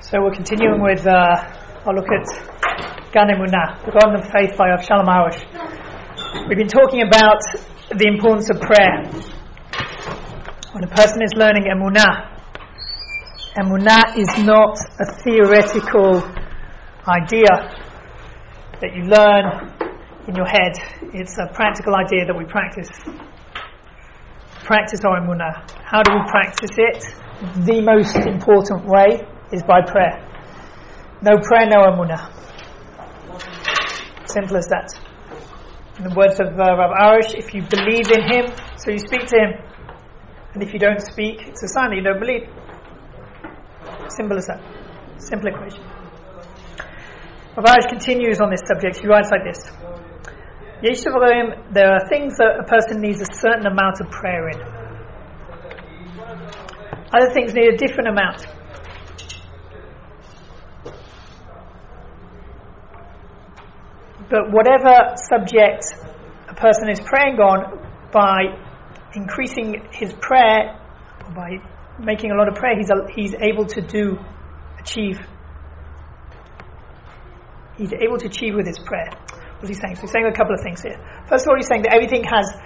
So we're continuing with our look at Gan Emunah, the Garden of Faith by Avshalom Arush. We've been talking about the importance of prayer. When a person is learning Emunah, Emunah is not a theoretical idea that you learn in your head. It's a practical idea that we practice. Practice our Emunah. How do we practice it? The most important way is by prayer. No prayer, no Emunah. Simple as that. In the words of Rav Arush, if you believe in him, so you speak to him. And if you don't speak, it's a sign that you don't believe. Simple as that. Simple equation. Rav Arush continues on this subject. He writes like this. There are things that a person needs a certain amount of prayer in. Other things need a different amount. But whatever subject a person is praying on, by increasing his prayer, or by making a lot of prayer, he's able to achieve. He's able to achieve with his prayer. What's he saying? So he's saying a couple of things here. First of all, he's saying that everything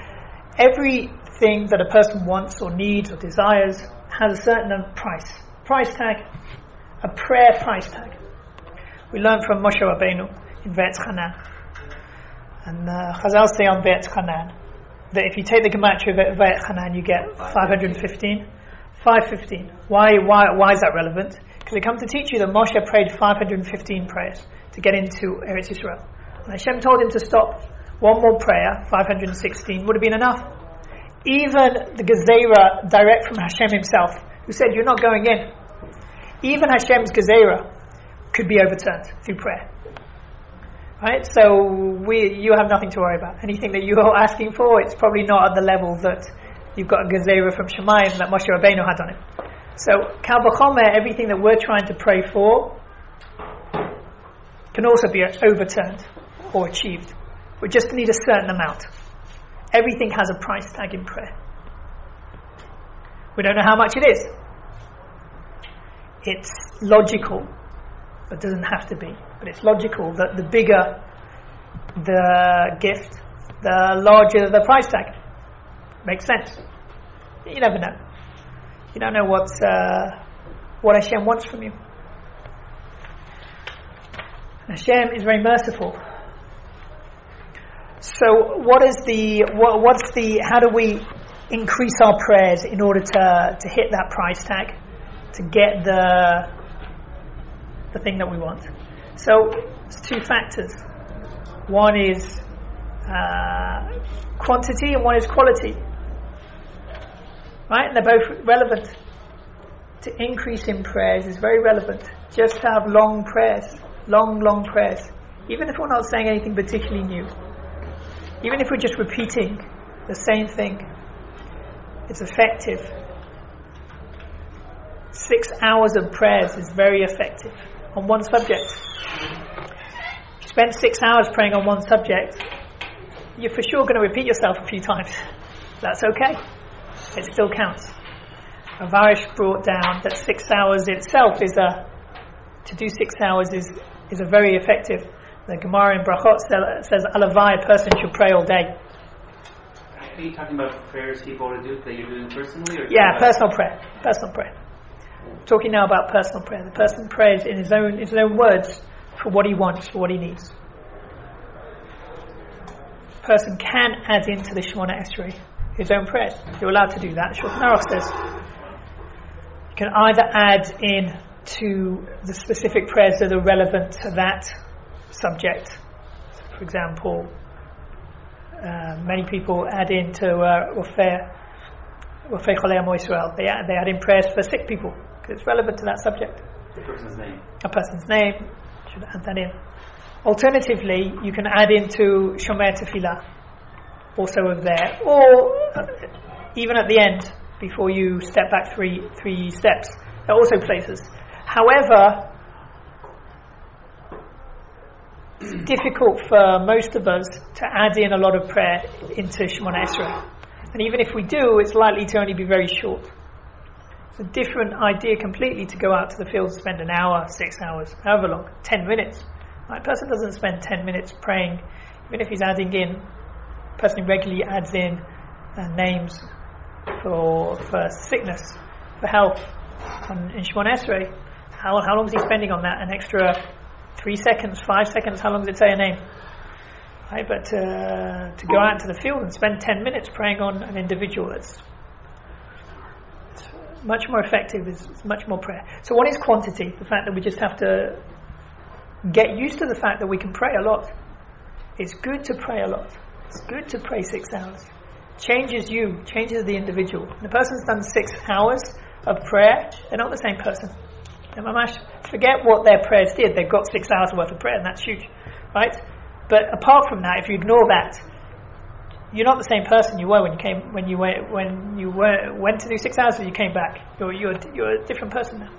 that a person wants or needs or desires has a certain price tag, a prayer price tag. We learn from Moshe Rabbeinu in Ve'etz Hanan, and Chazal say on Ve'etz Hanan that if you take the gematria of Ve'etz Hanan, you get 515. 515. Why is that relevant? Because it comes to teach you that Moshe prayed 515 prayers to get into Eretz Yisrael. And Hashem told him to stop. One more prayer, 516, would have been enough. Even the Gezerah, direct from Hashem himself, who said, you're not going in. Even Hashem's Gezerah could be overturned through prayer. Right? So you have nothing to worry about. Anything that you're asking for, it's probably not at the level that you've got a Gezerah from Shemayim that Moshe Rabbeinu had on it. So, Kal V'chomer, everything that we're trying to pray for can also be overturned or achieved. We just need a certain amount. Everything has a price tag in prayer. We don't know how much it is. It's logical, but doesn't have to be. But it's logical that the bigger the gift, the larger the price tag. Makes sense. You never know. You don't know what Hashem wants from you. Hashem is very merciful. So how do we increase our prayers in order to hit that price tag, to get the thing that we want? So there's two factors. One is quantity and one is quality. Right? And they're both relevant. To increase in prayers is very relevant. Just to have long prayers. Long prayers. Even if we're not saying anything particularly new. Even if we're just repeating the same thing. It's effective. 6 hours of prayers is very effective on one subject. If you spend 6 hours praying on one subject, you're for sure going to repeat yourself a few times. That's okay. It still counts. Rav Arush brought down that 6 hours itself to do 6 hours is a very effective. The Gemara in Brachot says, Alavai, a person should pray all day. Are you talking about prayers people want to do that you're doing personally? Or personal prayer. Personal prayer. I'm talking now about personal prayer. The person prays in his own words for what he wants, for what he needs. The person can add into the Shemona Esrei his own prayers. You're allowed to do that. Shulchan Aruch says you can either add in to the specific prayers that are relevant to that subject. For example, many people add into Rofei Cholei Amo Yisrael. They add in prayers for sick people because it's relevant to that subject. The person's name. A person's name. Should add that in. Alternatively, you can add into Shomer Tefillah, also over there, or even at the end before you step back three steps. There are also places. However, it's difficult for most of us to add in a lot of prayer into Shemona Esrei. And even if we do, it's likely to only be very short. It's a different idea completely to go out to the field and spend an hour, 6 hours, however long, 10 minutes. Right? A person doesn't spend 10 minutes praying, even if he's adding in, a person regularly adds in names for sickness, for health, in Shemona Esrei. How long is he spending on that? An extra 3 seconds, 5 seconds? How long does it say a name? Right? But to go out into the field and spend 10 minutes praying on an individual, it's much more effective, it's much more prayer. So what is quantity? The fact that we just have to get used to the fact that we can pray a lot. It's good to pray a lot. It's good to pray 6 hours. Changes you, changes the individual. When a person's done 6 hours of prayer, they're not the same person. And forget what their prayers did. They've got 6 hours worth of prayer, and that's huge, right? But apart from that, if you ignore that, you're not the same person you were when you went to do 6 hours and you came back. You're a different person now.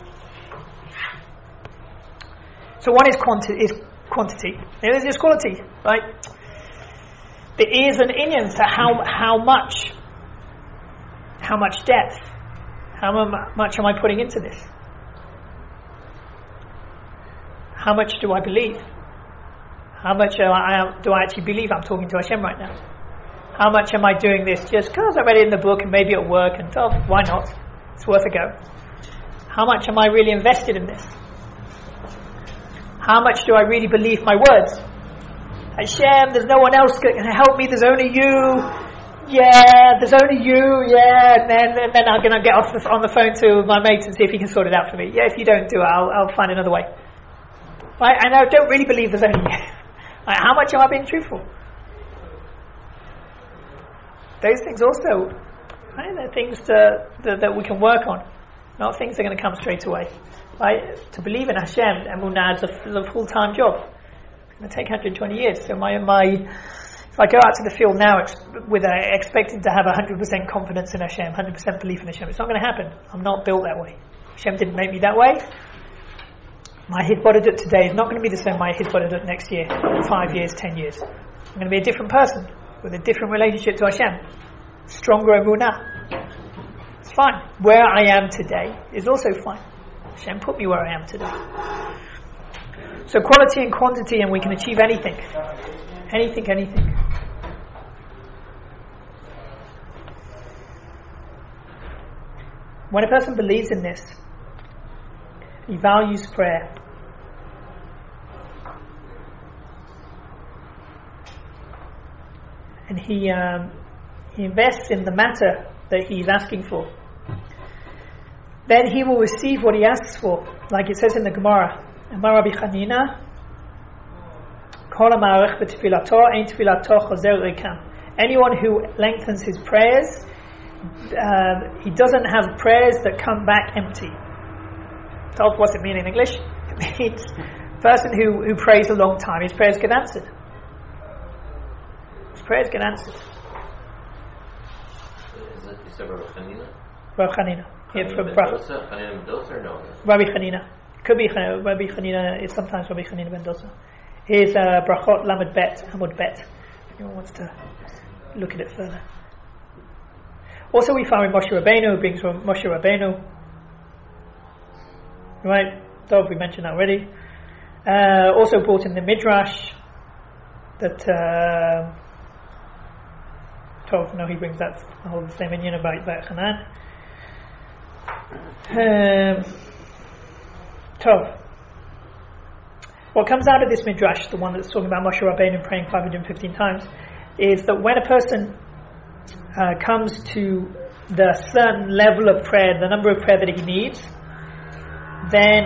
So one is quantity. The other is quality, right? There is an inyan to how much depth, how much am I putting into this? How much do I believe? How much do I actually believe I'm talking to Hashem right now? How much am I doing this just because I read it in the book and maybe at work and why not? It's worth a go. How much am I really invested in this? How much do I really believe my words? Hashem, there's no one else can help me, there's only you. Yeah, there's only you, yeah. And then I'm going to get on the phone to my mate and see if he can sort it out for me. Yeah, if you don't do it, I'll find another way. Right? And I don't really believe there's only you. Right, how much am I being truthful? Those things also, right, they're things that we can work on, not things that are going to come straight away. Right? To believe in Hashem, Emunah is a full-time job. It's going to take 120 years. So if I go out to the field now expecting to have 100% confidence in Hashem, 100% belief in Hashem, it's not going to happen. I'm not built that way. Hashem didn't make me that way. My Hitbodedut today is not going to be the same my Hitbodedut next year, 5 years, 10 years. I'm going to be a different person with a different relationship to Hashem. Stronger Emunah. It's fine. Where I am today is also fine. Hashem put me where I am today. So quality and quantity, and we can achieve anything. Anything. When a person believes in this, he values prayer, and he invests in the matter that he's asking for, then he will receive what he asks for, like it says in the Gemara. Amar Rabbi Chanina, Kol ha'marech b'tefilato ein tefilato chozer rikam. Anyone who lengthens his prayers, he doesn't have prayers that come back empty. What's it mean in English? It means person who prays a long time, his prayers get answered. His prayers get answered. Is that Rabbi Chanina? Rabbi Chanina. Yeah, from Chanina Mendoza or no? Rabbi Chanina. Could be Rabbi Chanina, it's sometimes Rabbi Chanina Mendoza. Here's Brachot Lamed Bet, Hamud Bet. If anyone wants to look at it further. Also we found in Moshe Rabbeinu, brings from Moshe Rabbeinu. Right, Dov, we mentioned that already. Also brought in the Midrash that Tov, no, he brings that the whole same inyan about Hanan. Tov. What comes out of this Midrash, the one that's talking about Moshe Rabbeinu praying 515 times, is that when a person comes to the certain level of prayer, the number of prayer that he needs, then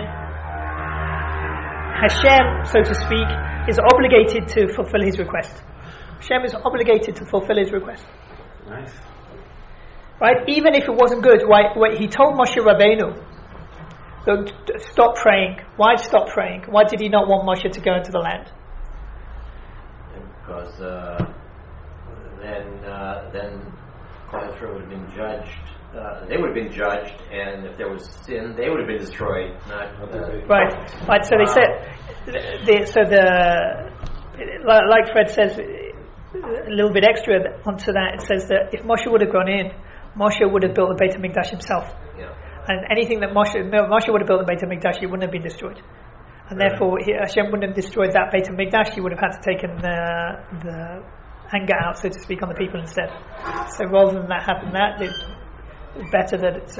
Hashem, so to speak, is obligated to fulfill his request. Hashem is obligated to fulfill his request. Nice. Right? Even if it wasn't good, he told Moshe Rabbeinu, stop praying. Why stop praying? Why did he not want Moshe to go into the land? Because then Klal Yisrael would have been judged. They would have been judged, and if there was sin, they would have been destroyed. Right. So they said, like Fred says, a little bit extra onto that. It says that if Moshe would have gone in, Moshe would have built the Beit HaMikdash himself. Yeah. And anything that Moshe would have built in Beit HaMikdash, it wouldn't have been destroyed. And therefore, Hashem wouldn't have destroyed that Beit HaMikdash. He would have had to take the anger out, so to speak, on the people instead. So rather than that happen, it's better that it's.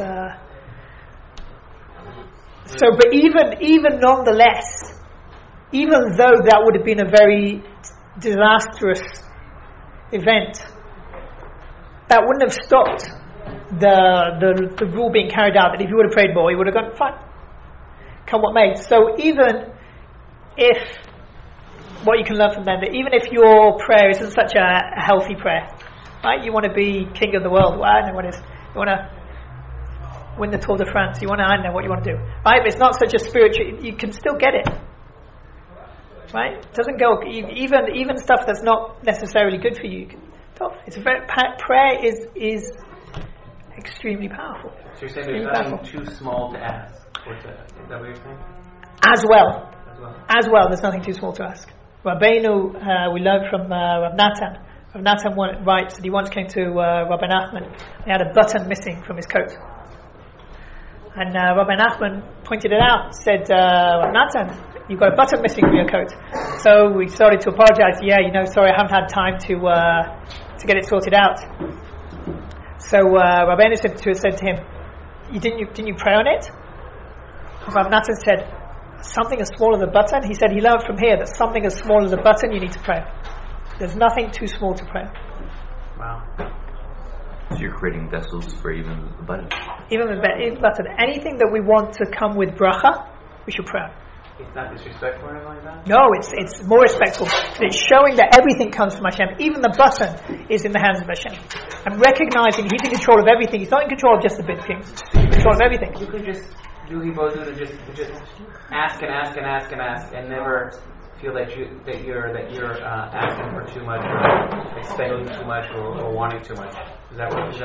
But even nonetheless, even though that would have been a very disastrous event, that wouldn't have stopped the rule being carried out. That if he would have prayed more, he would have gone fine. Come what may. So even if, what you can learn from them, that even if your prayer isn't such a healthy prayer, right? You want to be king of the world. Well, I don't know what it is. You want to win the Tour de France. I don't know what you want to do, right? But it's not such a spiritual. You can still get it, right? It doesn't go even stuff that's not necessarily good for you. It's prayer is extremely powerful. So you're saying there's nothing too small to ask. Is that what you're saying? As well, there's nothing too small to ask. Rabbeinu, we learned from Rav Natan. Rav Natan writes that he once came to Rabbi Nachman. He had a button missing from his coat. And Rabbi Nachman pointed it out, said, Rav Natan, you've got a button missing from your coat. So we started to apologize. Sorry, I haven't had time to get it sorted out. So Rabbeinu said to him, didn't you pray on it? Rav Natan said, something as small as a button. He said he learned from here that something as small as a button you need to pray. There's nothing too small to pray. Wow. So you're creating vessels for even the button. Even the button. Anything that we want to come with bracha, we should pray. It's not disrespectful or anything like that? No, it's more respectful. It's showing that everything comes from Hashem. Even the button is in the hands of Hashem. And recognizing He's in control of everything. He's not in control of just the big things. He's in control of everything. You could just do Hibodut and just ask and never feel that you're asking for too much or expecting too much or wanting too much. Is that what?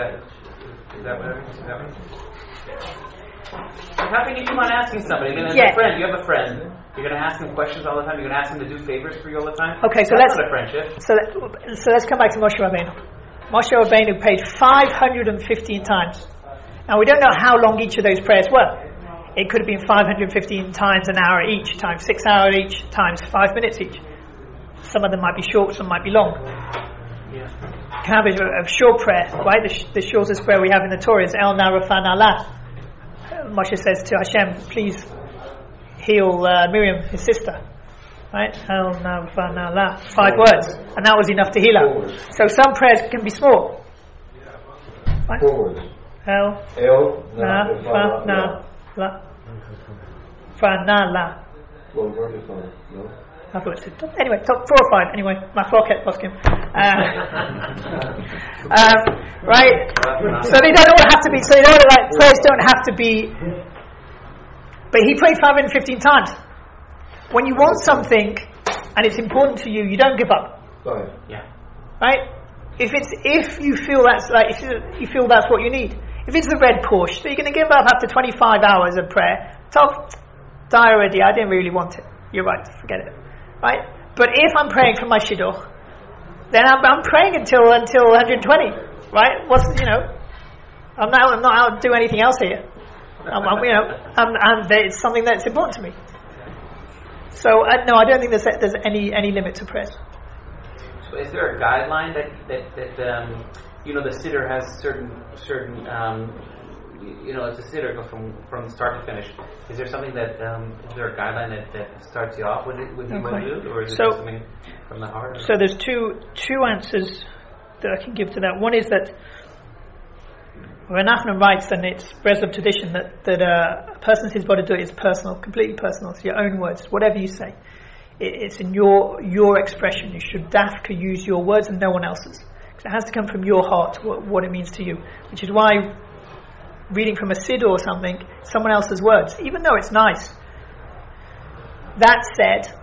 How can you keep on asking somebody? You have a friend. You're going to ask him questions all the time. You're going to ask him to do favors for you all the time. Okay, so that's not a friendship. So let's come back to Moshe Rabbeinu. Moshe Rabbeinu prayed 515 times. Now we don't know how long each of those prayers were. It could have been 515 times an hour each, times 6 hours each, times 5 minutes each. Some of them might be short, some might be long. Yeah. You can have a short prayer, right? The shortest prayer we have in the Torah is El Na Rafa Nala. Moshe says to Hashem, please heal Miriam, his sister. Right? El Na Rafa Nala. 5 words. And that was enough to heal her. So some prayers can be small. Right? 4 words. El Na Rafa Nala. Fanala. Anyway, top 4 or 5. Anyway, Machloket poskim. Right. So they don't all have to be. So they don't prayers don't have to be. But he prayed 515 times. When you want something and it's important to you, you don't give up. Yeah. Right. If you feel if you feel that's what you need. If it's the red Porsche, so you're going to give up after 25 hours of prayer. Tough, die already. I didn't really want it. You're right. Forget it. Right? But if I'm praying for my shidduch, then I'm praying until 120. Right? I'm not out to do anything else here. It's something that's important to me. So no, I don't think there's any limit to prayers. So is there a guideline that the siddur has certain it's a siddur goes from start to finish. Is there something that is there a guideline that starts you off with Hibodut, or is it just something from the heart? So there's two answers that I can give to that. One is that Rav Nachman writes, and it's Breslov tradition, that a person's Hibodut is personal, completely personal. It's your own words, whatever you say. It's in your expression. You should dafka use your words and no one else's. It has to come from your heart, what it means to you. Which is why reading from a siddur or something, someone else's words, even though it's nice. That said,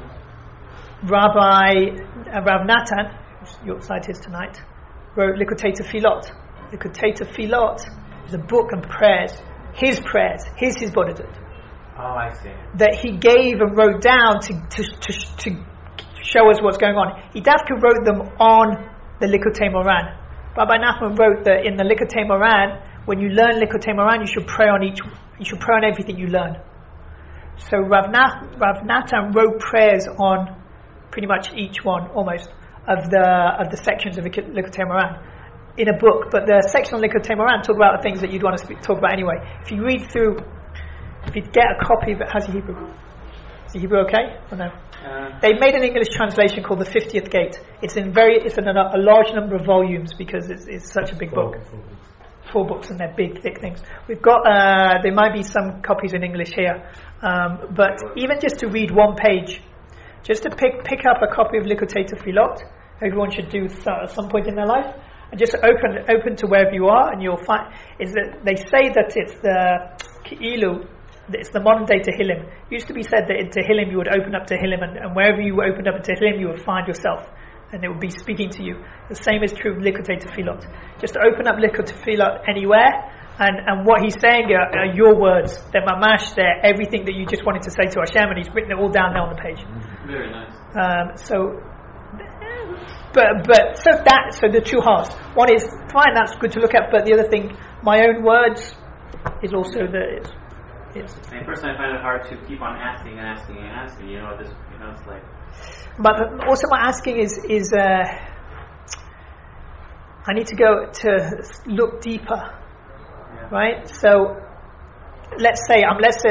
Rav Natan, whose Yortzeit is tonight, wrote Likutei Tefillot. Likutei Tefillot is a book of prayers, his Hibodut. Oh, I see. That he gave and wrote down to show us what's going on. He dafka wrote them on the Likutei Moran. Rabbi Nachman wrote that in the Likutei Moran, when you learn Likutei Moharan, you should pray on everything you learn. So Rav Natan wrote prayers on pretty much each one, almost, of the sections of Likutei Moharan in a book. But the section on Likutei Moharan talk about the things that you'd want to talk about anyway. If you read through, if you get a copy of it, how's your Hebrew? Is your Hebrew okay or no? They made an English translation called the 50th Gate. It's in a large number of volumes because it's such a big book. 4 books, and they're big, thick things. We've got there might be some copies in English here, but even just to read one page, just to pick up a copy of Likutei Tefillot, everyone should do at some point in their life, and just open to wherever you are, and you'll find is that they say that it's the Ki'ilu. It's the modern day Tehillim. It used to be said that in Tehillim you would open up Tehillim, and wherever you opened up a Tehillim you would find yourself, and it would be speaking to you. The same is true of Likutei Tefillot. Just open up Likutei Tefillot anywhere, and what he's saying are your words. They're mamash, they're everything that you just wanted to say to Hashem, and he's written it all down there on the page. Very nice. So the 2 halves. One is fine, that's good to look at, but the other thing, my own words, is also it's Personally, I find it hard to keep on asking. It's like. But also, my asking is I need to go to look deeper, right? So, let's say I want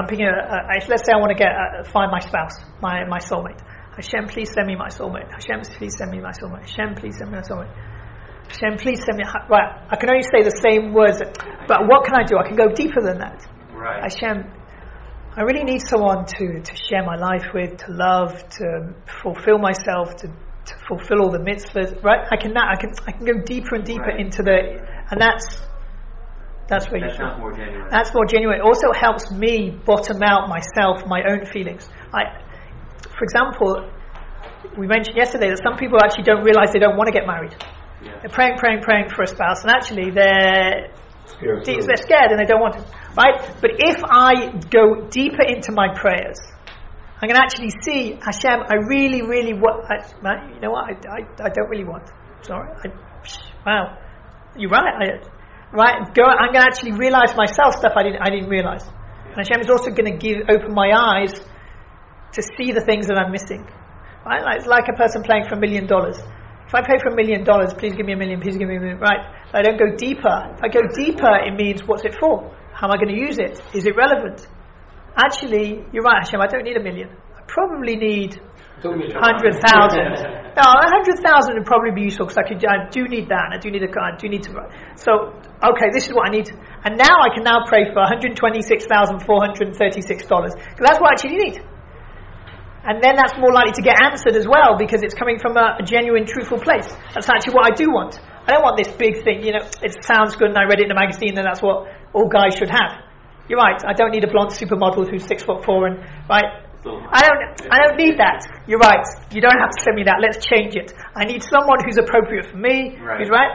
to find my spouse, my soulmate. Hashem, please send me my soulmate. Hashem, please send me my soulmate. Hashem, please send me my soulmate. Hashem, please send me. Right, I can only say the same words, but what can I do? I can go deeper than that. Right. Hashem, I really need someone to share my life with, to love, to fulfill myself, to fulfill all the mitzvahs. Right? I can go deeper and deeper into and that's where that sounds more genuine. That's more genuine. It also helps me bottom out myself, my own feelings. For example, we mentioned yesterday that some people actually don't realize they don't want to get married. Yeah. They're praying for a spouse, and actually they're scared and they don't want to. Right? But if I go deeper into my prayers, I can actually see, Hashem, I really, really want. You know what? I don't really want. Sorry. Wow. You're right. I'm going to actually realize myself stuff I didn't realize. And Hashem is also going to open my eyes to see the things that I'm missing. Right? It's like a person playing for $1 million. If I pay for $1 million, please give me $1 million, please give me $1 million. Right? If I don't go deeper. If I go deeper, it means what's it for? How am I going to use it? Is it relevant? Actually, you're right, Hashem, I don't need $1 million. I probably need 100,000. No, 100,000 would probably be useful because I do need that, and I do need to. So, okay, this is what I need. And now I can now pray for $126,436 because that's what I actually need. And then that's more likely to get answered as well because it's coming from a genuine, truthful place. That's actually what I do want. I don't want this big thing, it sounds good and I read it in a magazine and that's what all guys should have. You're right, I don't need a blonde supermodel who's 6'4" and, right? I don't need that. You're right. You don't have to send me that. Let's change it. I need someone who's appropriate for me, who's right,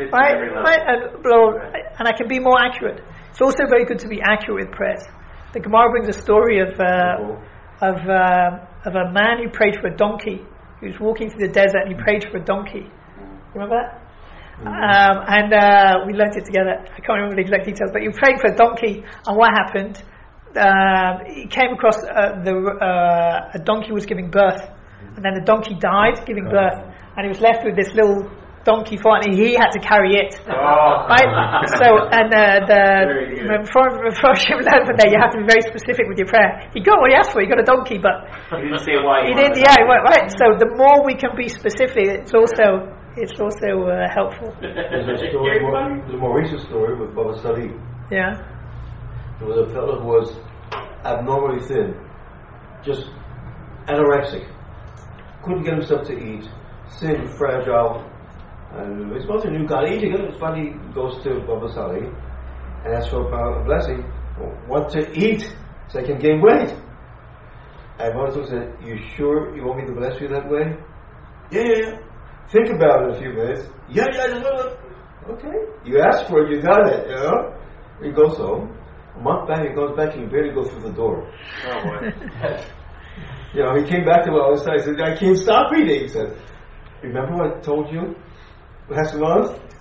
and I can be more accurate. It's also very good to be accurate with prayers. The Gemara brings a story of a man who prayed for a donkey. He was walking through the desert and he prayed for a donkey. Remember that? And we learnt it together. I can't remember the exact details, but he prayed for a donkey, and what happened? He came across a donkey was giving birth, and then the donkey died giving birth, and he was left with this little donkey and he had to carry it. Right? So, and before Hashem learned from there, you have to be very specific with your prayer. He got what he asked for. He got a donkey, but he didn't say why. He did. Yeah, right. So the more we can be specific, it's also helpful. There's a more recent story with Baba Sali. Yeah. There was a fellow who was abnormally thin, just anorexic, couldn't get himself to eat, thin, fragile, and he's supposed to new God eating it. It's funny, he goes to Baba Sali and asks for a blessing, what to eat so I can gain weight. And Baba Sali said, you sure you want me to bless you that way? Yeah. Think about it a few minutes. Yeah. Okay. You asked for it, you got it, He goes home. A month back, he goes back, he can barely go through the door. Oh boy. He came back to what I was saying. He said, I can't stop eating. He said, remember what I told you last month?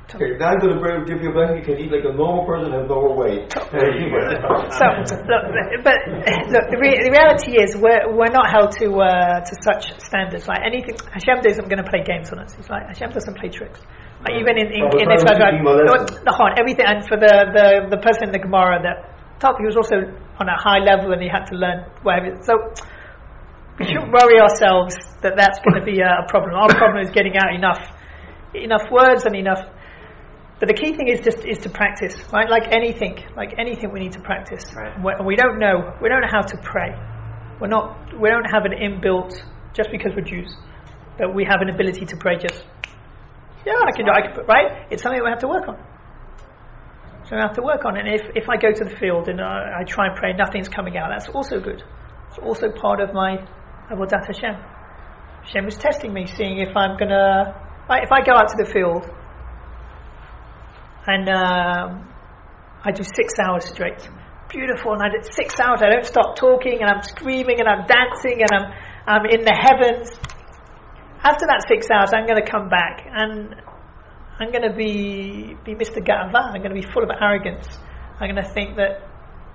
Okay, now I'm going to give you a blessing. You can eat like a normal person and have normal weight. There you go. So, look, the reality is we're not held to such standards. Like anything, Hashem isn't going to play games on us. It's like Hashem doesn't play tricks. Like even in this everything. And for the person in the Gemara that thought he was also on a high level and he had to learn whatever. So we shouldn't worry ourselves that that's going to be a problem. Our problem is getting out enough words and enough. But the key thing is to practice, right? Like anything we need to practice. Right. We don't know how to pray. We don't have an inbuilt, just because we're Jews, that we have an ability to pray just. Yeah, I can, right? It's something we have to work on. So we have to work on. And if I go to the field and I try and pray, nothing's coming out. That's also good. It's also part of my avodat Hashem. Hashem is testing me, seeing if I'm gonna. Right, if I go out to the field. And I do 6 hours straight. Beautiful. And I did 6 hours. I don't stop talking, and I'm screaming, and I'm dancing, and I'm in the heavens. After that 6 hours, I'm going to come back, and I'm going to be Mr. Ga'ava. I'm going to be full of arrogance. I'm going to think that,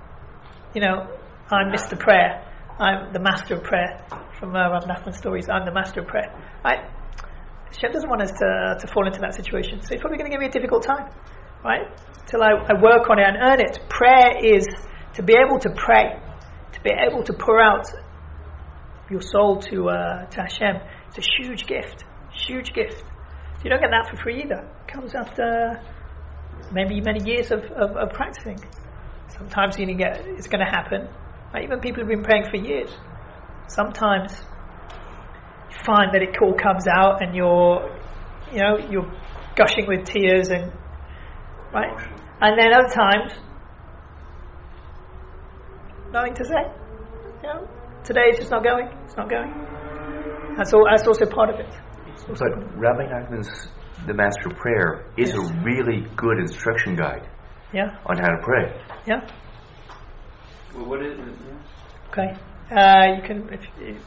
I'm Mr. Prayer. I'm the master of prayer. From Rav Nachman's stories, I'm the master of prayer. Right? Hashem doesn't want us to fall into that situation. So it's probably going to give me a difficult time. Right? Till I work on it and earn it. Prayer is to be able to pray, to be able to pour out your soul to Hashem. It's a huge gift. Huge gift. So you don't get that for free either. It comes after maybe many years of practicing. Sometimes it's going to happen. Right? Even people who've been praying for years. Sometimes you find that it all comes out and you're gushing with tears and right, and then other times nothing to say. Today it's just not going. It's not going. That's also part of it. But Rabbi Nachman's The Master of Prayer is a really good instruction guide. Yeah. On how to pray. Yeah. Well, what is it? Okay. You can.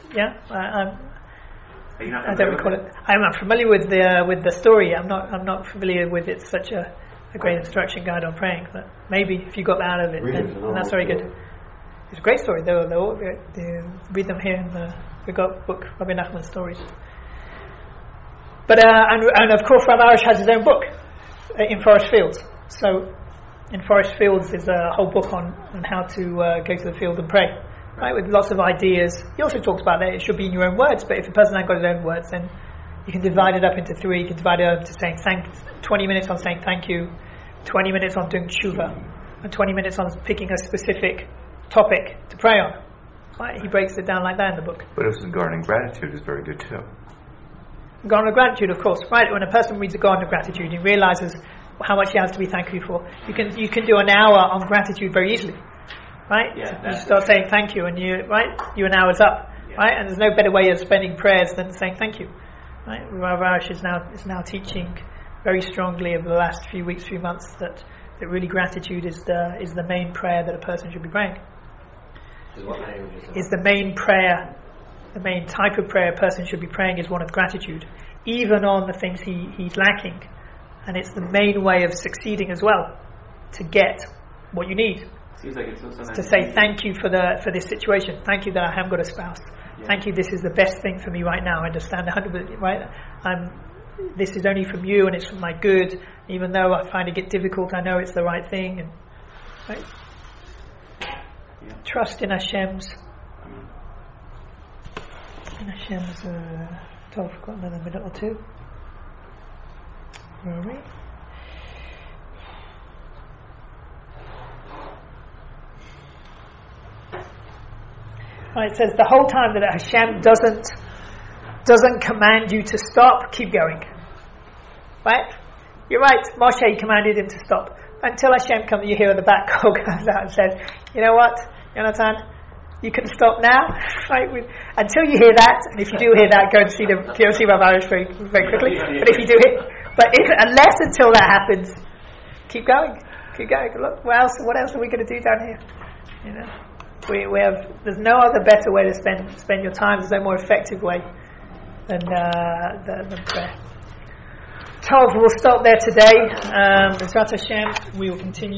I don't recall it. I'm not familiar with the story. I'm not familiar with it. Such a great instruction guide on praying. But maybe if you got that out of it, then that's very good. It's a great story. They read them here. We got book Rabbi Nachman's stories. But and of course, Rabbi Arush has his own book in Forest Fields. So in Forest Fields, there's a whole book on how to go to the field and pray. Right, with lots of ideas. He also talks about that it should be in your own words, but if a person hasn't got his own words, then you can divide it up into 3. You can divide it up into saying 20 minutes on saying thank you, 20 minutes on doing tshuva, and 20 minutes on picking a specific topic to pray on. Right, he breaks it down like that in the book. But also garden of gratitude is very good too. Garden of gratitude, of course. Right, when a person reads the garden of gratitude, he realizes how much he has to be thankful for. You can do an hour on gratitude very easily. Right? Yeah, you start saying thank you and your an hour's up. Yeah. Right? And there's no better way of spending prayers than saying thank you. Right? Rav Arush is now teaching very strongly over the last few months that really gratitude is the main prayer that a person should be praying. Is the main prayer, the main type of prayer a person should be praying is one of gratitude, even on the things he's lacking. And it's the main way of succeeding as well, to get what you need. Seems like it's also to say thank you for this situation. Thank you that I haven't got a spouse. Yeah. Thank you. This is the best thing for me right now. I understand 100%. Right. This is only from you, and it's for my good. Even though I find it difficult, I know it's the right thing. And right. Yeah. Trust in Hashem's. In Hashem's. I've got another minute or two. Where are we? Right, it says the whole time that Hashem doesn't command you to stop, keep going. Right? You're right, Moshe commanded him to stop. Until Hashem comes, you hear in the back call comes out and says, you know what, Jonathan, you can stop now. Right? Until you hear that, and if you do hear that, go and see Rav Arush very, very quickly. But if you do unless until that happens, keep going. Keep going. Look, what else are we going to do down here? You know? We have. There's no other better way to spend your time. There's no more effective way than prayer. Tov, we'll stop there today. B'ezrat Hashem, we will continue.